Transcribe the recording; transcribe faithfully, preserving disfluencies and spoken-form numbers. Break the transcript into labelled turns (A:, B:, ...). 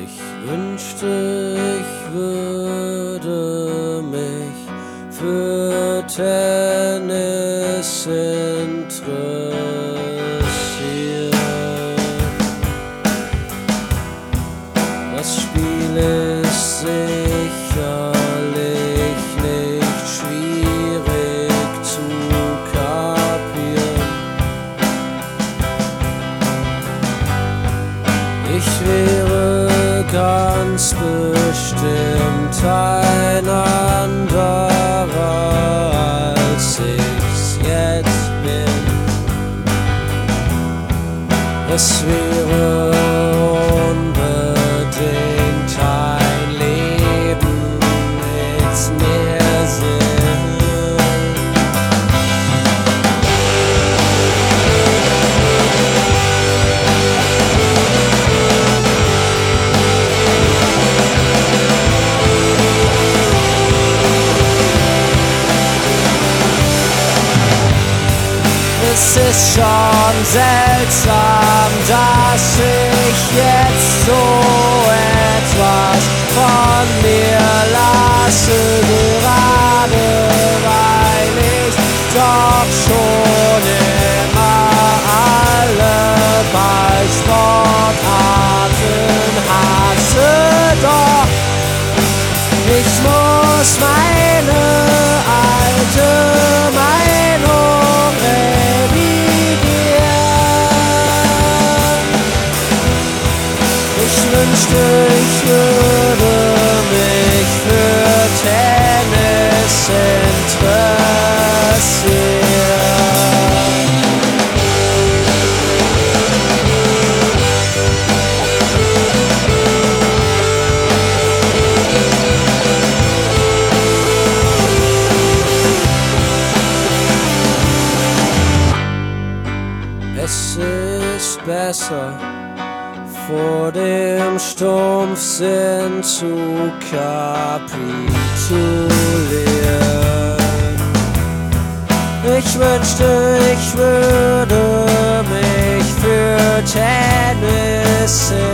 A: Ich wünschte, ich würde mich für Tennis interessieren. Das Spiel ist sicherlich nicht schwierig zu kapieren. Ich wäre ganz bestimmt ein anderer, als ich's jetzt bin. Es wäre unbedingt ein Leben mit mehr Sinn. Es ist schon seltsam, dass ich jetzt so etwas von mir lasse, gerade weil ich doch schon immer alle Ballsportarten hasse. Doch ich muss meine alte Meinung revidieren. Ich wünschte, ich würde mich für Tennis interessieren. Es ist besser, vor dem Stumpfsinn zu kapitulieren. Ich wünschte, ich würde mich für Tennis